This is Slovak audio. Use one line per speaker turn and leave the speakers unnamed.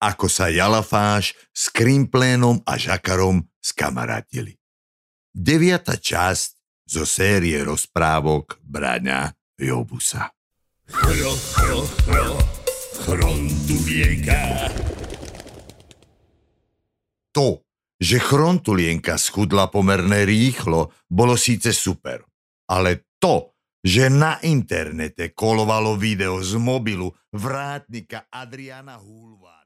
ako sa Jalafáš s Krimplénom a Žakarom skamarátili. 9. časť zo série rozprávok Braňa Jobusa. Chrontulienka. To, že Chrontulienka schudla pomerne rýchlo, bolo síce super, ale to, že na internete kolovalo video z mobilu vrátnika Adriana Húlva.